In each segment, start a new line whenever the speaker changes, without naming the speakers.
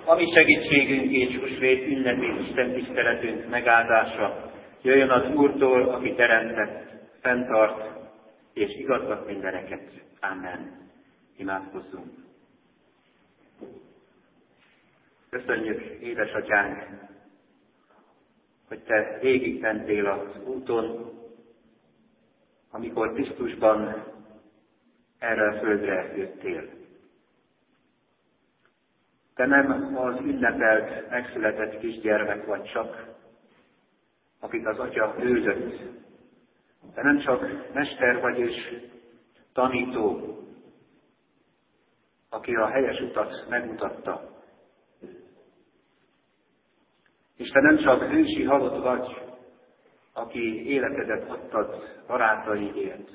A mi segítségünk és húsvét ünnepi Isten tiszteletünk megáldása jöjjön az Úrtól, aki teremtett, fenntart és igazgat mindeneket. Amen. Imádkozzunk. Köszönjük, édesatyánk, hogy te végigmentél az úton, amikor Krisztusban erre a földre jöttél. Te nem az ünnepelt, megszületett kisgyermek vagy csak, akit az Atya őzött. Te nem csak mester vagy és tanító, aki a helyes utat megmutatta. És te nem csak hősi halott vagy, aki életedet adtad barátaidért,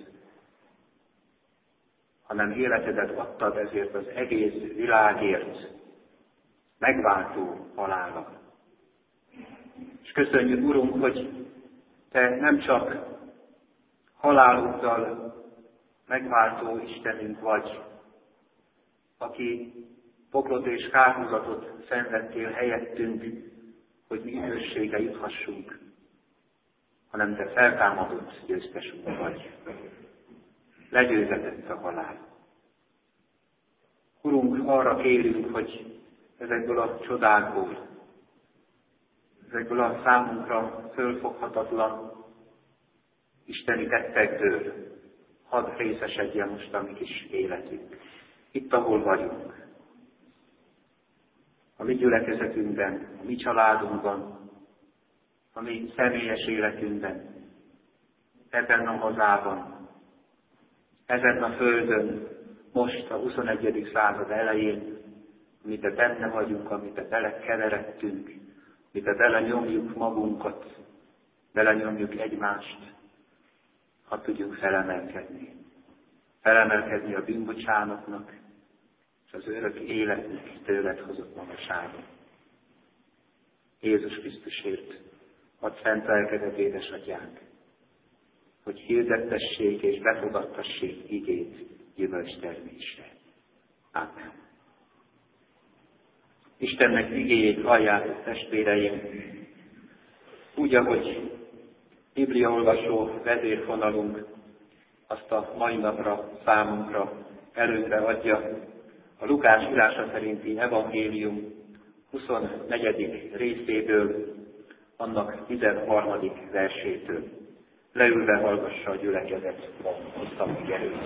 hanem életedet adtad ezért az egész világért, megváltó halála. És köszönjük, Urunk, hogy te nem csak haláluddal megváltó Istenünk vagy, aki poklot és kárhozatot szenvedtél helyettünk, hogy mi üdvösségre juthassunk, hanem te feltámadott győztesünk vagy. Legyőzetett a halál. Urunk, arra kérünk, hogy ezekből a csodákból, ezekből a számunkra fölfoghatatlan isteni tettekből hadd részesedjen most a mi kis életünk. Itt, ahol vagyunk. A mi gyülekezetünkben, a mi családunkban, a mi személyes életünkben, ebben a hazában, ezen a földön, most a 21. század elején, amiben benne vagyunk, amiben belekeveredtünk, amiben belenyomjuk magunkat, belenyomjuk egymást, ha tudjunk felemelkedni. Felemelkedni a bűnbocsánatnak, és az örök életnek tőled hozott magaságon. Jézus Krisztusért add szent lelkedet, édesatyánk, hogy hirdettessék és befogadtassék igét gyümölcstermésre. Amen. Istennek igéjét halljátok, testvéreim, úgy, ahogy bibliaolvasó vezérfonalunk azt a mai napra számunkra előre adja, a Lukács írása szerinti evangélium 24. részéből, annak 13. versétől. Leülve hallgassa a gyülekezet a hosszabb erőt.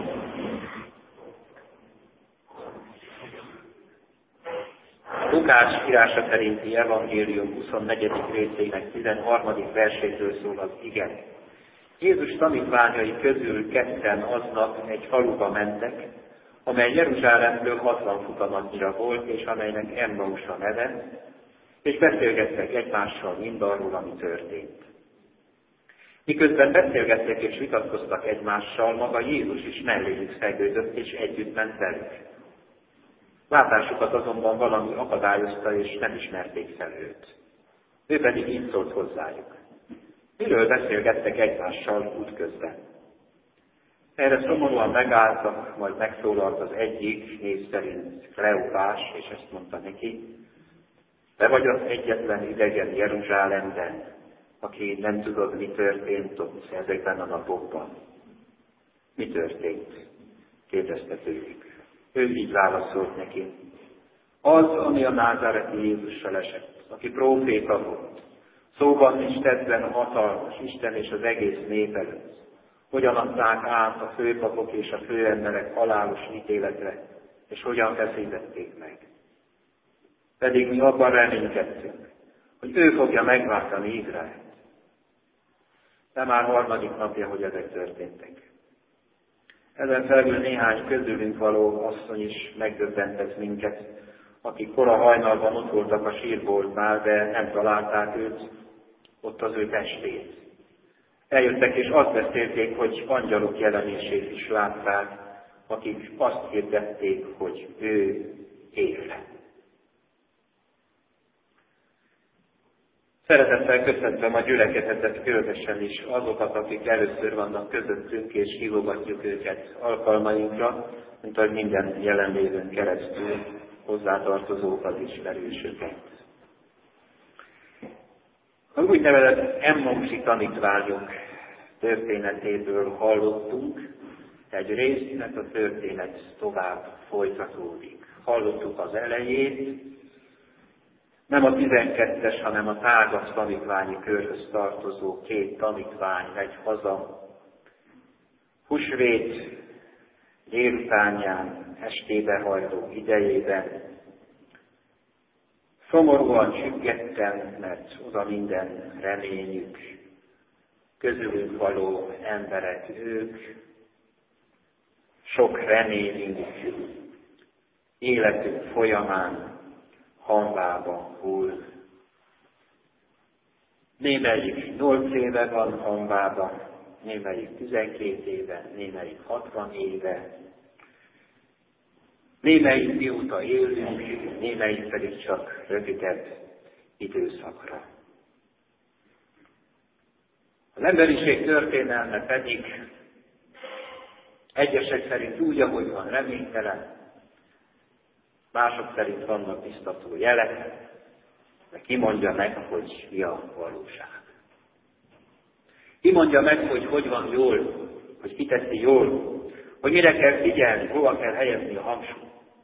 Lukács írása szerinti evangélium 24. részének 13. versétől szól az ige. Jézus tanítványai közül ketten aznap egy faluba mentek, amely Jeruzsálemtől 60 futamanyira volt, és amelynek Emmaus a neve, és beszélgettek egymással mindarról, ami történt. Miközben beszélgettek és vitatkoztak egymással, maga Jézus is melléjük szegődött, és együtt ment velük. Látásukat azonban valami akadályozta, és nem ismerték fel őt. Ő pedig így szólt hozzájuk. Miről beszélgettek egymással útközben? Erre szomorúan megálltak, majd megszólalt az egyik, név szerint Kleopás, és ezt mondta neki: te vagy az egyetlen idegen Jeruzsálemben, aki nem tudod, mi történt ott ezekben a napokban. Mi történt? Kérdezte tőlük. Ő így válaszolt neki. Az, ami a názáreti Jézussal esett, aki próféta volt, szóban és tettben a hatalmas Isten és az egész nép előtt, hogyan adták át a főpapok és a főemberek halálos ítéletre, és hogyan feszítették meg. Pedig mi abban reménykedtünk, hogy ő fogja megváltani Izraelt. De már 3. napja, hogy ezek történtek. Ezen felül néhány közülünk való asszony is megdöbbentett minket, akik kora hajnalban ott voltak a sírboltnál, de nem találták őt, ott az ő testét. Eljöttek és azt beszélték, hogy angyalok jelenését is látták, akik azt hirdették, hogy ő él. Szeretettel köszöntöm a gyülekezetet, különösen is azokat, akik először vannak közöttünk, és hívogatjuk őket alkalmainkra, mint ahogy minden jelenlévőn keresztül hozzátartozókat és ismerősöket. Az úgynevezett Emmausi tanítványok történetéből hallottunk egy részt, mert a történet tovább folytatódik. Hallottuk az elejét, nem a 12-es, hanem a tágabb tanítványi körhöz tartozó 2 tanítvány megy haza. Húsvét délutánján, estébe hajló idejében, szomorúan csüggetten, mert oda minden reményük, közülünk való emberek ők, sok reményünk életük folyamán hanvában hull. Némelyik 8 éve van hanvában, némelyik 12 éve, némelyik 60 éve, némelyik mióta élünk, némelyik pedig csak rövidebb időszakra. Az emberiség történelme pedig egyesek szerint úgy, ahogy van, reménytelen, mások szerint vannak biztató jelek, de ki mondja meg, hogy mi a valóság. Ki mondja meg, hogy van jól, hogy ki teszi jól, hogy mire kell figyelni, hova kell helyezni a hangsúlyt.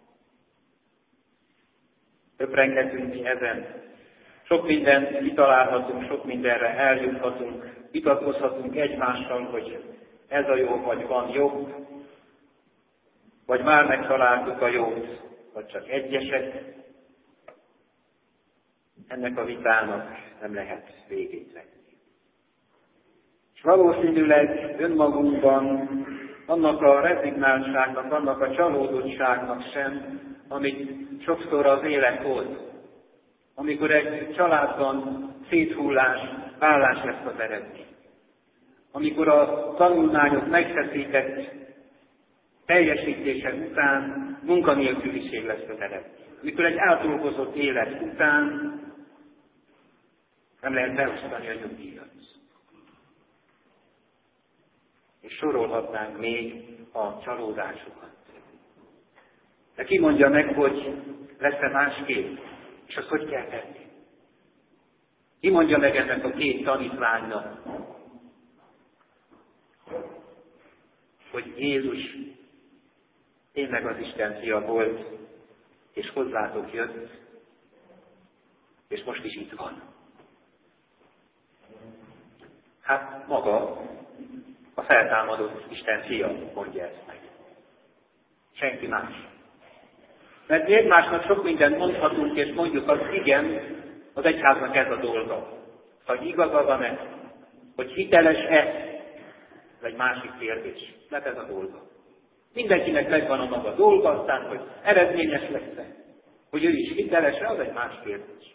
Töprenghetünk mi ezen. Sok mindent kitalálhatunk, sok mindenre eljuthatunk, vitatkozhatunk egymással, hogy ez a jó, vagy van jobb, vagy már megtaláltuk a jót, vagy csak egyesek. Ennek a vitának nem lehet végét vetni. És valószínűleg önmagunkban annak a rezignáltságnak, annak a csalódottságnak sem, amit sokszor az élet hoz. Amikor egy családban széthullás, vállás lesz az eredmény. Amikor a tanulmányok megfeszített teljesítése után munkanélküliség lesz az eredmény. Amikor egy átdolgozott élet után nem lehet beosztani a nyugdíjat. És sorolhatnánk még a csalódásokat. De ki mondja meg, hogy lesz-e másképp, és azt hogy kell tenni? Ki mondja meg ennek a 2 tanítványnak, hogy Jézus tényleg az Isten fia volt, és hozzátok jött, és most is itt van. Hát maga a feltámadott Isten fia mondja ezt meg. Senki más. Mert mi egymásnak sok mindent mondhatunk, és mondjuk azt, igen, az egyháznak ez a dolga. Hogy igaza van-e, hogy hiteles-e, ez egy másik kérdés. Mert ez a dolga. Mindenkinek megvan a maga dolga, aztán, hogy eredményes lesz-e, hogy ő is hiteles-e, az egy más kérdés.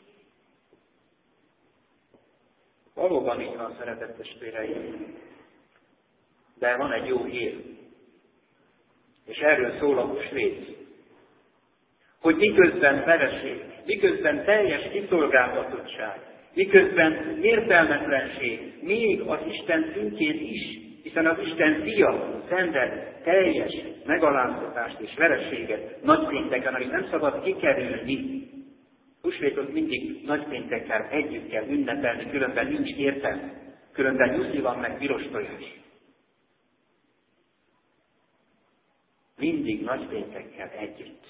Valóban így van, szeretett testvéreim. De van egy jó hír. És erről szól a húsvét. Hogy miközben vereség, miközben teljes kiszolgáltatottság, miközben értelmetlenség, még az Isten szintjén is, hiszen az Isten fia szenved teljes megaláztatást és vereséget nagypénteken, amit nem szabad kikerülni. Húsvétot mindig nagypéntekkel együtt kell ünnepelni, különben nincs értelme, különben nyuszi van meg piros tojás. Mindig nagypéntekkel együtt.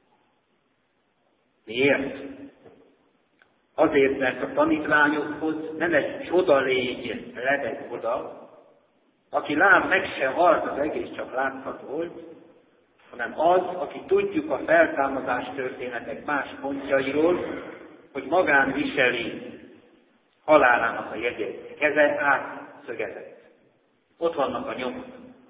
Miért? Azért, mert a tanítványokhoz nem egy csodalény lebeg oda, aki lám meg se halt, az egész csak láthat volt, hanem az, aki tudjuk a feltámadás történetek más pontjairól, hogy magán viseli halálának a jegyét. Keze átszögezett. Ott vannak a nyomok.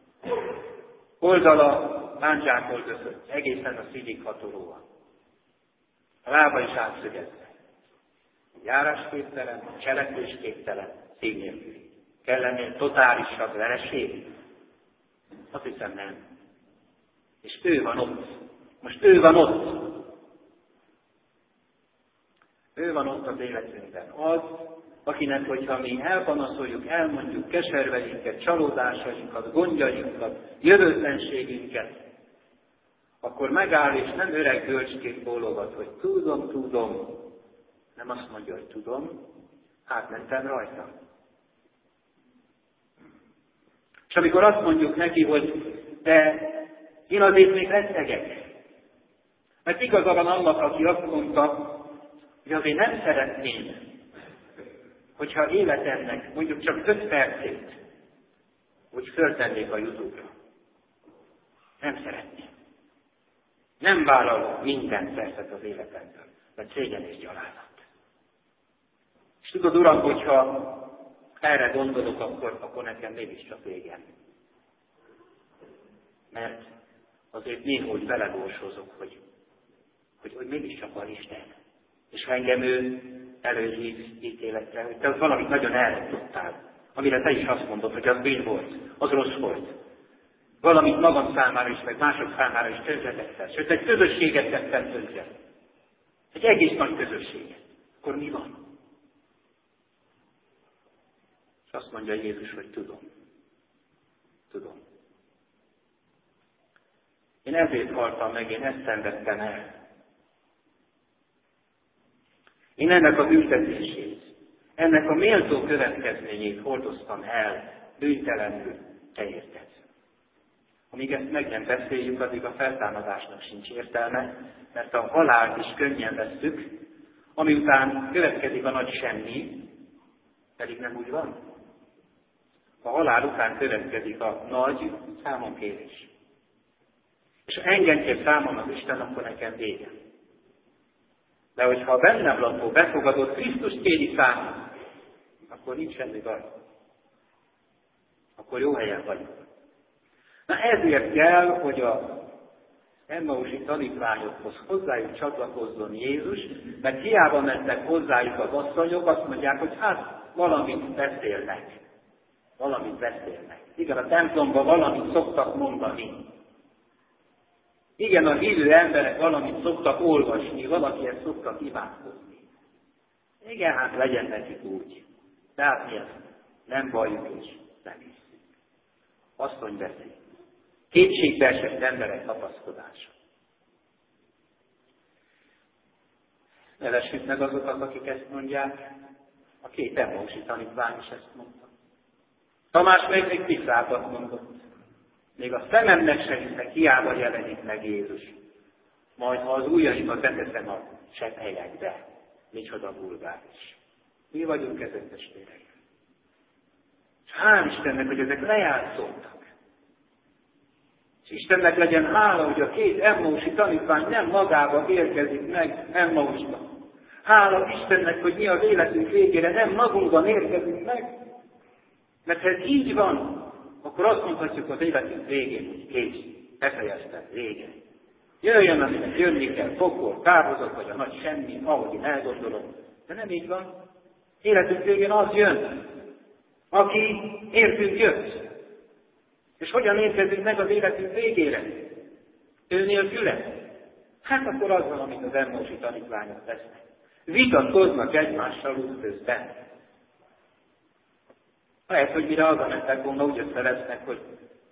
Oldala lándzsákol között, egészen a szívig hatolóan. A lába is átszögezve. Járásképtelen, cselekvésképtelen, szív nélküli. Kell ennél totálisabb vereség? Azt hiszem nem. És ő van ott. Most ő van ott. Ő van ott az életünkben. Az, akinek, hogyha mi elpanaszoljuk, elmondjuk keserveinket, csalódásainkat, gondjainkat, jövőtlenségünket, akkor megáll, és nem öreg bölcsként bólogat, hogy tudom, nem azt mondja, hogy tudom, átmentem rajta. És amikor azt mondjuk neki, hogy de én azért még rettegek, mert igaza van annak, aki azt mondta, hogy azért nem szeretném, hogyha életemnek mondjuk csak 5 percét, hogy föltennék a YouTube-ra. Nem szeretném. Nem vállalok minden percet az életemből, mert szégyen és gyalázat. És tudod, Uram, hogyha erre gondolok, akkor nekem mégiscsak végem. Mert azért néhogy belegósozok, hogy mégiscsak van Isten. És ha engem ő előhív ítéletre, hogy te valamit nagyon elrontottál, amire te is azt mondod, hogy az bűn volt, az rossz volt. Valamit magam számára is, meg mások számára is tönkretettem. Sőt, egy közösséget tettem tönkre. Egy egész nagy közösséget. Akkor mi van? És azt mondja Jézus, hogy tudom. Én ezért haltam meg, én ezt szenvedtem el. Én ennek a büntetését, ennek a méltó következményét hordoztam el bűntelenül, te érted. Amíg ezt meg nem beszéljük, addig a feltámadásnak sincs értelme, mert a halált is könnyen vesszük, ami után következik a nagy semmi, pedig nem úgy van. A halál után következik a nagy számonkérés. És ha engedje számon az Isten, akkor nekem vége. De hogyha a bennem lakó befogadott Krisztust kéri számon, akkor nincs semmi baj. Akkor jó helyen vagyunk. Na ezért kell, hogy az emmausi tanítványokhoz hozzájuk csatlakozzon Jézus, mert hiába mentek hozzájuk az asszonyok, azt mondják, hogy hát valamit beszélnek. Igen, a templomban valamit szoktak mondani. Igen, a hívő emberek valamit szoktak olvasni, valakihez szoktak imádkozni. Igen, hát legyen nekik úgy. Tehát mi ezt nem valljuk és nem hiszünk. Asszony beszél. Kétségbe esett emberek tapasztalása. Nevessük meg azokat, akik ezt mondják. A 2 emmausi tanítvány is ezt mondta. Tamás még tisztábbat mondott. Még a szememnek se hiszek, hiába jelenik meg Jézus. Majd ha az ujjaimat beteszem a cseppelyekbe, micsoda vulgáris. Mi vagyunk ezek, testvérek. És hál' Istennek, hogy ezek lejátszottak. És Istennek legyen hála, hogy a 2 emmausi tanítvány nem magába érkezik meg Emmausba. Hála Istennek, hogy mi az életünk végére nem magunkban érkezünk meg. Mert ha ez így van, akkor azt mondhatjuk az életünk végén, hogy kész, befejeztem, vége. Jöjjön, aminek jönni kell, pokol, távozat, vagy a nagy semmi, ahogy én elgondolom. De nem így van. Életünk végén az jön, aki értünk jött. És hogyan érkezünk meg az életünk végére? Ő nélküle? Hát akkor az van, amit az emmausi tanítványok tesznek. Vitatkoznak egymással útközben. Lehet, hogy mire hazamentek volna, úgy össze lesznek, hogy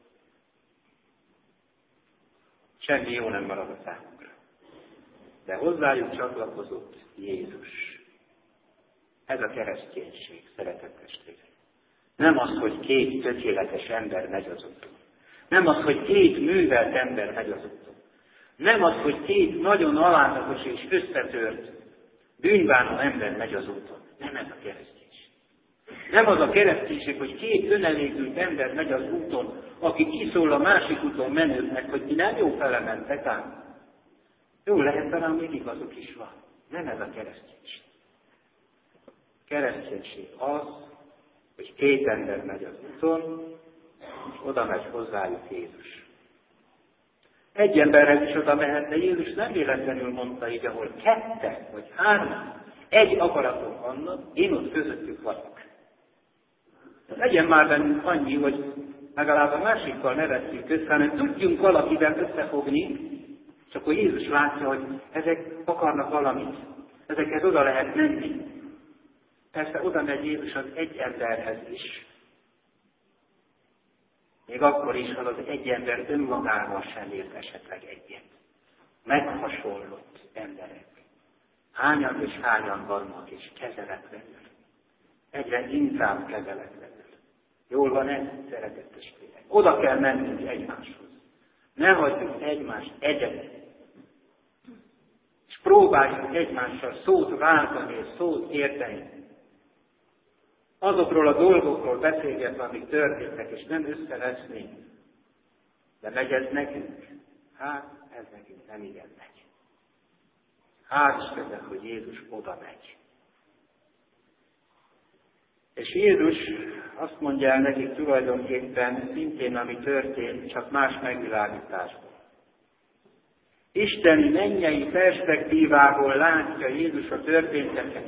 semmi jó nem marad a számunkra. De hozzájuk csatlakozott Jézus. Ez a kereszténység, szeretett testvérek. Nem az, hogy 2 tökéletes ember megy az úton. Nem az, hogy 2 művelt ember megy az úton. Nem az, hogy 2 nagyon alázatos és összetört, bűnbánó ember megy az úton. Nem ez a kereszténység. Nem az a kereszténység, hogy 2 önelégült ember megy az úton, aki kiszól a másik úton menőknek, hogy ti nem jó fele mentek ám. Jó, lehet talán még igazuk is van. Nem ez a kereszténység. Kereszténység az, hogy 2 ember megy az úton, és oda megy hozzájuk Jézus. Egy emberhez is oda mehet, de Jézus nem véletlenül mondta így, ahol 2 vagy 3 egy akaraton vannak, én ott közöttük vagyok. Legyen már bennünk annyi, hogy legalább a másikkal ne vesszük össze, hanem tudjunk valakivel összefogni, és akkor Jézus látja, hogy ezek akarnak valamit. Ezekhez oda lehet menni. Persze oda megy Jézus az egy emberhez is. Még akkor is, ha az egy ember önmagával sem ért esetleg egyet. meghasonlott emberek. Hányan és hányan vannak, és kezeletlenül. Egyre inkább kezeletlenül. Jól van ez, szeretett testvérek? Oda kell mennünk egymáshoz. Ne hagyjuk egymást egyedül. És próbáljuk egymással szót váltani és szót érteni. Azokról a dolgokról beszélgetve, amik történtek, és nem összeveszni. De megy ez nekünk? Hát, ez nekünk nem igen megy. Hál' Istennek, hogy Jézus oda megy. És Jézus azt mondja el nekik tulajdonképpen szintén, ami történt, csak más megvilágításban. Isteni mennyei perspektívából látja Jézus a történteket.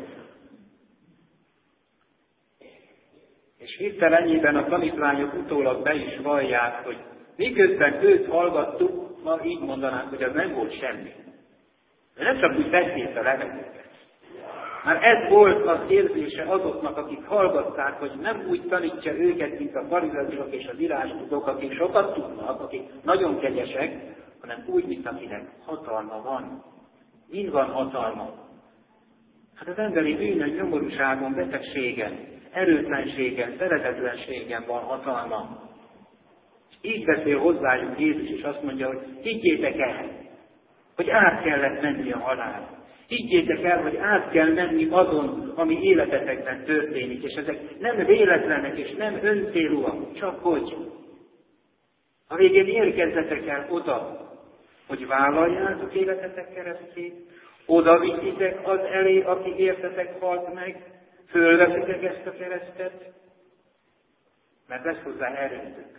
És hirtelennyében a tanítványok utólag be is vallják, hogy miközben őt hallgattuk, ma így mondanánk, hogy az nem volt semmi. De nem csak úgy beszélt a levegőket. Már ez volt az érzése azoknak, akik hallgatták, hogy nem úgy tanítja őket, mint a farizeusok és az írástudók, akik sokat tudnak, akik nagyon kegyesek, hanem úgy, mint akinek hatalma van. Mind van hatalma. Hát az emberi bűnön, nyomorúságon, betegségen, erőtlenségen, szeretetlenségen van hatalma. És így beszél hozzájuk Jézus, és azt mondja, hogy higgyétek el, hogy át kellett menni a halál. Higgyétek el, hogy át kell menni azon, ami életetekben történik, és ezek nem véletlenek, és nem öncélúak, csak hogy a végén érkezzetek el oda, hogy vállaljátok életetek keresztjét, oda viszitek az elé, aki értetek halt meg, fölveszitek ezt a keresztet, mert lesz hozzá erőtök.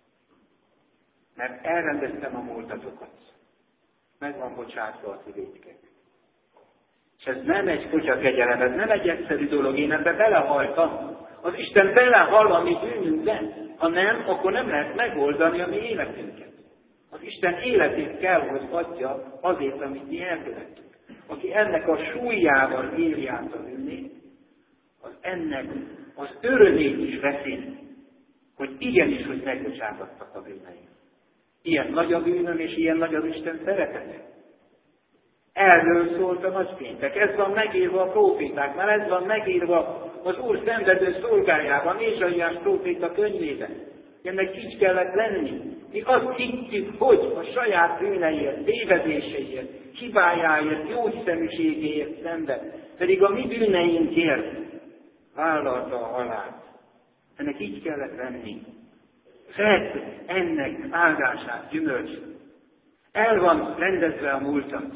Mert elrendeztem a múltatokat. Meg van bocsátva a ti vétkek. És ez nem egy kutyakegyelem, ez nem egy egyszerű dolog, én ebbe belehaltam. Az Isten belehal a mi bűnünkben. Ha nem, akkor nem lehet megoldani a mi életünket. Az Isten életét kell, hogy adja azért, amit mi elkövettünk. Aki ennek a súlyával éli át a bűnét, az ennek az örömét is veszi, hogy igenis, hogy megbocsátattak a bűneim. Ilyen nagy a bűnöm, és ilyen nagy az Isten szeretete. Erről szólt a nagypéntek. Ez van megírva a prófétáknál, ez van megírva az Úr szenvedő szolgájában, Ézsaiás próféta könyvében. Ennek így kellett lenni. Mi azt hittük, hogy a saját bűneiért, tévedéseért, hibájáért, jóhiszeműségéért szenved, pedig a mi bűneinkért vállalta a halált. Ennek így kellett lenni. Vedd ennek áldását, gyümölcsét. El van rendezve a múltat.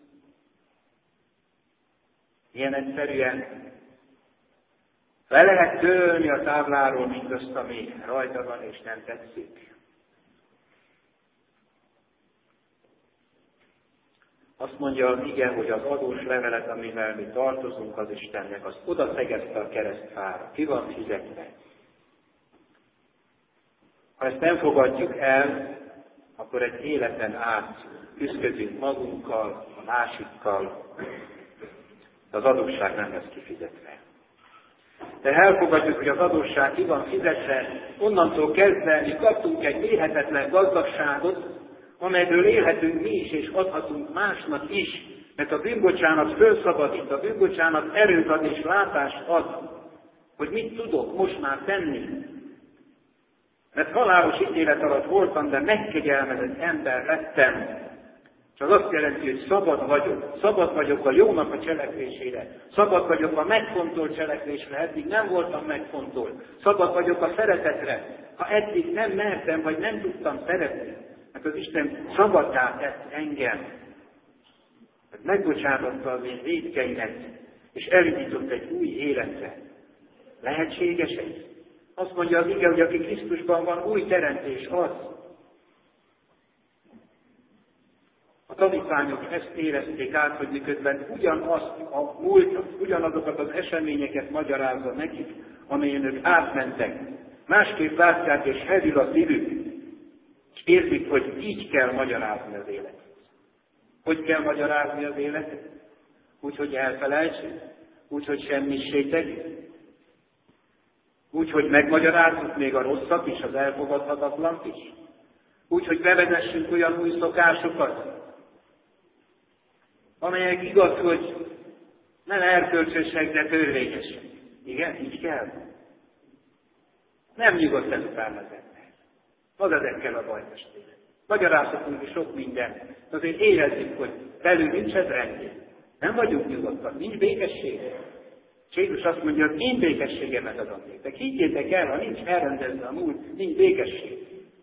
Ilyen egyszerűen le lehet törölni a tábláról mindazt, ami rajta van és nem tetszik. Azt mondja az ige, hogy az adós levelet, amivel mi tartozunk az Istennek, az oda szegezte a keresztfára. Ki van fizetve? Ha ezt nem fogadjuk el, akkor egy életen át küszködünk magunkkal, a másikkal, de az adósság nem lesz kifizetve. De elfogadjuk, hogy az adósság ki van fizetve, onnantól kezdve mi kaptunk egy mérhetetlen gazdagságot, amelyből élhetünk mi is, és adhatunk másnak is, mert a bűnbocsánat fölszabadít, a bűnbocsánat erőt ad és látást ad, hogy mit tudok most már tenni. Mert halálos ítélet alatt voltam, de megkegyelmezett ember lettem. És az azt jelenti, hogy szabad vagyok. Szabad vagyok a jónak a cselekvésére. Szabad vagyok a megfontolt cselekvésre. Eddig nem voltam megfontolt. Szabad vagyok a szeretetre. Ha eddig nem mertem, vagy nem tudtam szeretni, mert az Isten szabaddá tett engem. Megbocsátotta az én vétkeimet, és elindított egy új életre. Lehetséges ez? Azt mondja az ige, hogy aki Krisztusban van, új teremtés az. A tanítványok ezt érezték át, hogy miközben ugyanazt a múltat, ugyanazokat az eseményeket magyarázza nekik, amelyen ők átmentek. Másképp látják, és hevül a szívük, és érzik, hogy így kell magyarázni az életet. Hogy kell magyarázni az életet? Úgy, hogy elfelejtsük, úgy, hogy semmissé tegyük. Úgy, hogy megmagyarázzuk még a rosszat is, az elfogadhatatlant is. Úgy, hogy bevezessünk olyan új szokásokat, amelyek igaz, hogy nem erkölcsösek, de törvényesek. Igen, így kell. Nem nyugodt ezután az ember. Az ezekkel a baj, testvérek. Magyarázhatunk sok mindent, azért érezzük, hogy belül nincs ez rendjén. Nem vagyunk nyugodtak, nincs békesség. És Jézus azt mondja, hogy én békességemet adom nektek. Higgyétek el, ha nincs elrendezve a múlt, nincs békesség.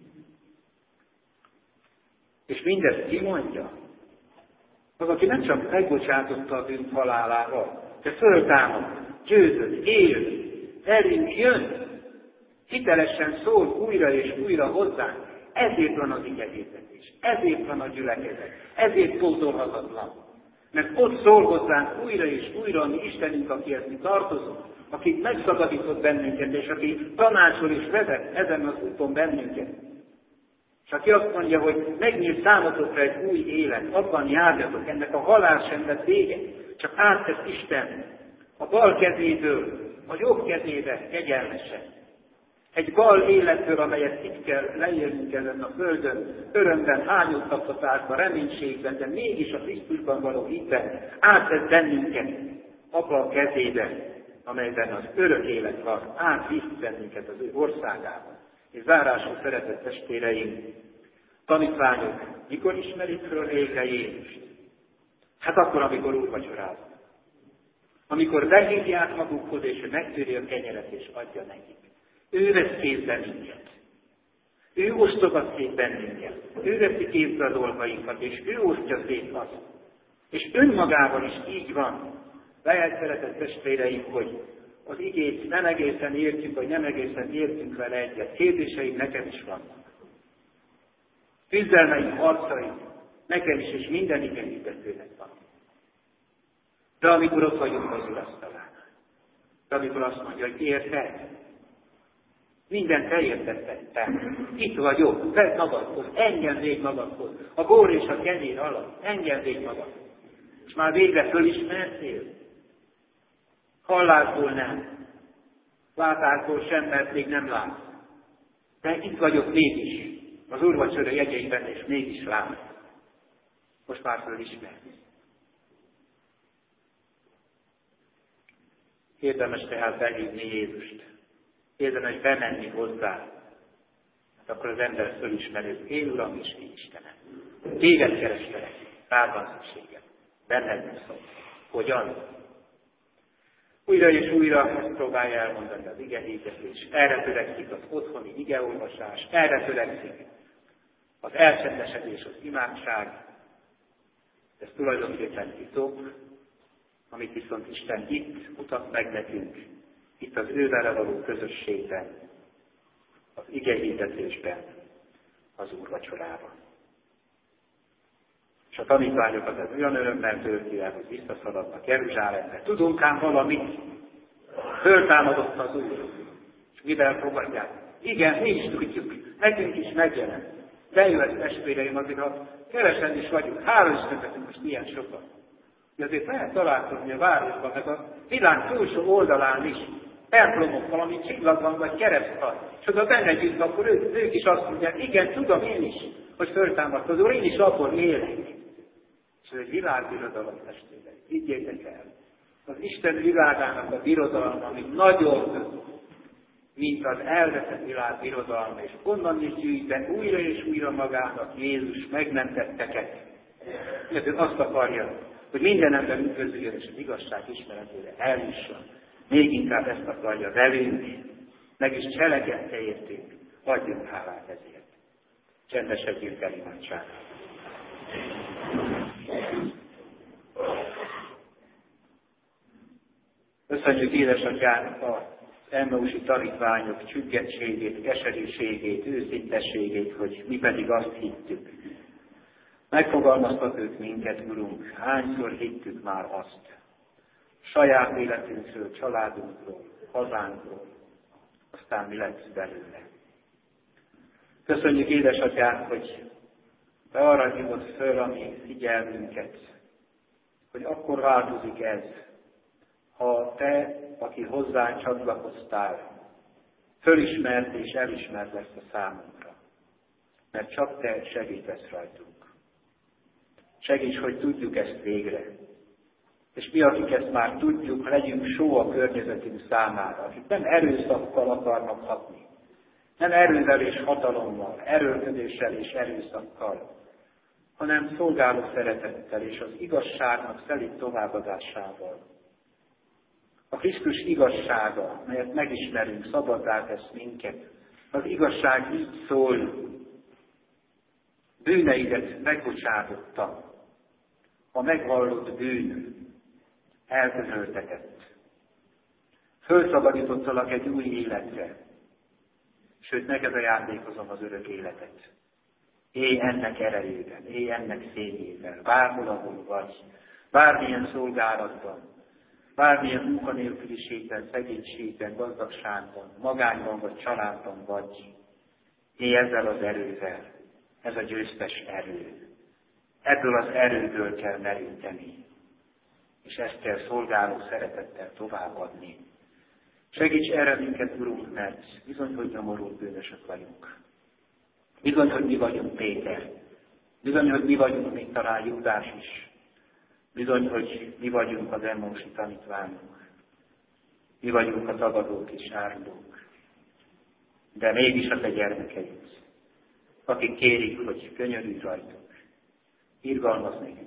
És mindezt ki mondja? Az, aki nem csak megbocsátotta a bűnt halálával, de föltámad, győzött, él, erőnk jön, hitelesen szól újra és újra hozzánk. Ezért van az igehirdetés, ezért van a gyülekezet, ezért pótolhatatlan. Mert ott szól hozzánk újra és újra a mi Istenünk, akihez mi tartozunk, aki megszabadított bennünket, és aki tanácsol és vezet ezen az úton bennünket. És aki azt mondja, hogy megnyílt számotokra egy új élet, abban járjatok, ennek a halál sem lett vége, csak áttesz Isten a bal kezéből a jobb kezébe kegyelmesen. Egy bal életből, amelyet itt kell leélnünk ezen a földön, örömben, hányódtattatásban, reménységben, de mégis a Krisztusban való hitben áttesz bennünket abba a kezébe, amelyben az örök élet van, átvisz bennünket az ő országában. És zárásul, szeretett testvéreim, tanítványok, mikor ismerik föl végre Jézust? Hát akkor, amikor úrvacsoráznak. Amikor behívják magukhoz, és ő megtöri a kenyeret, és adja nekik. Ő vesz kézbe minket. Ő osztogat szét bennünket. Ő veszi kézbe a dolgainkat, és ő osztja szét azt. És önmagával is így van. Lehet, szeretett testvéreim, hogy az igét nem egészen értjük, vagy nem egészen értünk vele egyet. Kérdéseim nekem is vannak. Küzdelmeim, harcaim nekem is, és minden igényítőnek van. De amikor ott vagyunk az Urasztalán, de amikor azt mondja, hogy érted, mindent elértettem, itt vagyok, vedd magadhoz, engem végy magadhoz, a bor és a kenyér alatt, engem végy magadhoz. És már végre fölismertél. Hallásból nem, látásból sem, mert még nem látsz. De itt vagyok mégis, az úrvacsora jegyeiben, és mégis látsz. Most már fölismersz. Érdemes tehát behívni Jézust. Érdemes bemenni hozzá. Hát akkor az ember fölismeri, hogy én Uram és én Istenem. Téged kerestelek, rád van szükségem. Benned szól. Hogyan? Újra és újra ezt próbálja elmondani az igehirdetés. Erre törekszik az otthoni igeolvasás, erre törekszik az elcsendesedés, az imádság. Ez tulajdonképpen titok, amit viszont Isten itt mutat meg nekünk, itt az ővele való közösségben, az igehirdetésben, az úrvacsorában. És a tanítványokat az olyan örömmel tölti el, hogy visszaszaladnak Jeruzsálembe. Tudunk ám valamit? Föltámadott az Úr. És mivel fogadják? Igen, mi is tudjuk. Nekünk is megjelent. De jó ez, testvéreim, azért, ha kevesen is vagyunk, hála Istennek most ilyen sokan. De azért lehet találkozni a városban, meg a világ túlsó oldalán is, templomok, valami csillag van, vagy kereszt van. És oda bemegyünk, akkor ők is azt mondják, igen, tudom én is, hogy föltámadt az Úr, én is abból élek. És ez egy világbirodalom, testvérek. Higgyétek el. Az Isten világának a birodalma, ami nagyobb, mint az elveszett világ birodalma, és onnan is gyűjt újra és újra magának Jézus megmentetteket. Mert ő azt akarja, hogy minden ember üdvözüljön, és az igazság ismeretére eljusson. Még inkább ezt akarja velünk, meg is cselekedte értünk, adjunk hálát ezért. Csendesedjünk el imádságra. Köszönjük édesatyának az emmausi tanítványok csüggettségét, keserűségét, őszintességét, hogy mi pedig azt hittük. Megfogalmaztak ők minket, Urunk, hányszor hittük már azt. Saját életünkről, családunkról, hazánkról, aztán mi lett belőle. Köszönjük édesatyánk, hogy Te arra hívott föl a mi figyelmünket, hogy akkor változik ez, ha Te, aki hozzánk csatlakoztál, fölismert és elismert ezt a számunkra. Mert csak Te segítesz rajtunk. Segíts, hogy tudjuk ezt végre. És mi, akik ezt már tudjuk, legyünk só a környezetünk számára, akik nem erőszakkal akarnak hatni, nem erővel és hatalommal, erőlködéssel és erőszakkal, hanem szolgáló szeretettel és az igazságnak szelíd továbbadásával. A Krisztus igazsága, melyet megismerünk, szabaddá tesz minket. Az igazság így szól, bűneidet megbocsátottam, a megvallott bűn elközöltetett. Fölszabadítottalak egy új életre, sőt, neked ajándékozom az örök életet. Élj ennek erejében, élj ennek szényével, bárhol, ahol vagy, bármilyen szolgálatban, bármilyen munkanélküliségben, szegénységben, gazdagságban, magányban vagy családban vagy. Élj ezzel az erővel, ez a győztes erő. Ebből az erőből kell meríteni, és ezt kell szolgáló szeretettel továbbadni. Segíts erre minket, Urunk, mert bizony, hogy nyomorult bűnösök vagyunk. Bizony, hogy mi vagyunk Péter. Bizony, hogy mi vagyunk még talán Júdás is. Bizony, hogy mi vagyunk az Emmausi tanítványok. Mi vagyunk a tagadók és árulók. De mégis a te gyermekeid, akik kérik, hogy könyörülj rajtuk, irgalmaz nekünk.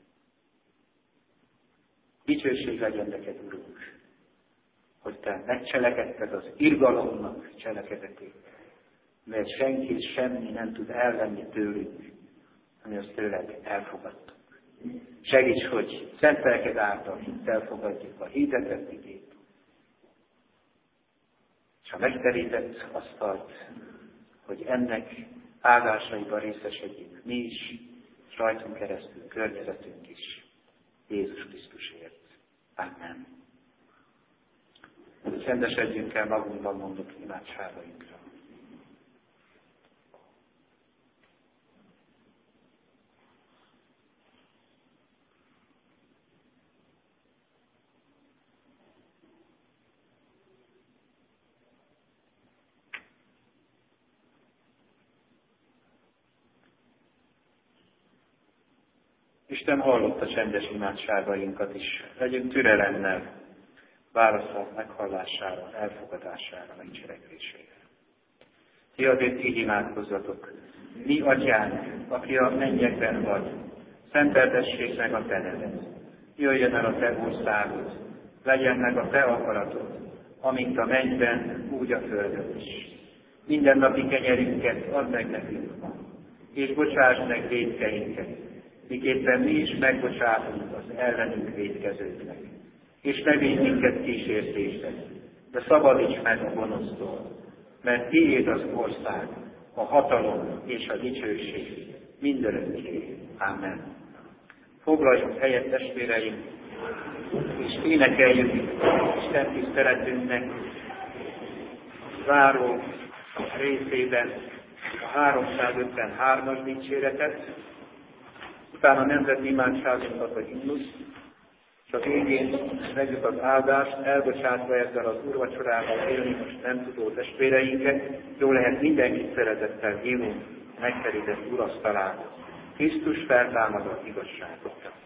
Dicsőség legyen neked, Urunk, hogy te megcselekedted az irgalomnak cselekedetét, mert senki és semmi nem tud elvenni tőlünk, ami azt tőled elfogadtuk. Segíts, hogy szent lelked által hittel fogadjuk a hirdetett igét, és a megterített asztalt, hogy ennek áldásaiban részesedjünk mi is, és rajtunk keresztül környezetünk is, Jézus Krisztusért. Amen. Csendesedjünk el magunkban mondott imádságainkra. Isten hallotta csendes imádságainkat is. Legyünk türelemmel, válasza meghallására, elfogadására, megcselekvésére. Ti azért így imádkozzatok. Mi, Atyánk, aki a mennyekben vagy, szenteltessék meg a te neved. Jöjjön el a te országod, legyen meg a te akaratod, amint a mennyben, úgy a földön is. Mindennapi kenyerünket add meg nekünk ma, és bocsásd meg vétkeinket, miképpen mi is megbocsátunk az ellenünk vétkezőknek. És ne vigy minket kísértésbe, de szabadíts meg a gonosztól, mert tiéd az ország, a hatalom és a dicsőség mindörökké. Amen. Foglaljunk helyet, testvéreim, és énekeljük Isten tiszteletünknek záró részében a 353-as dicséretet, utána a nemzeti imádságunkat, a himnuszt, és a végén vegyük az áldást, elbocsátva ezzel az úrvacsorával élni most nem tudó testvéreinket, jól lehet mindenkit szeretettel hívunk megterített urasztalához. Krisztus feltámadott igazságot.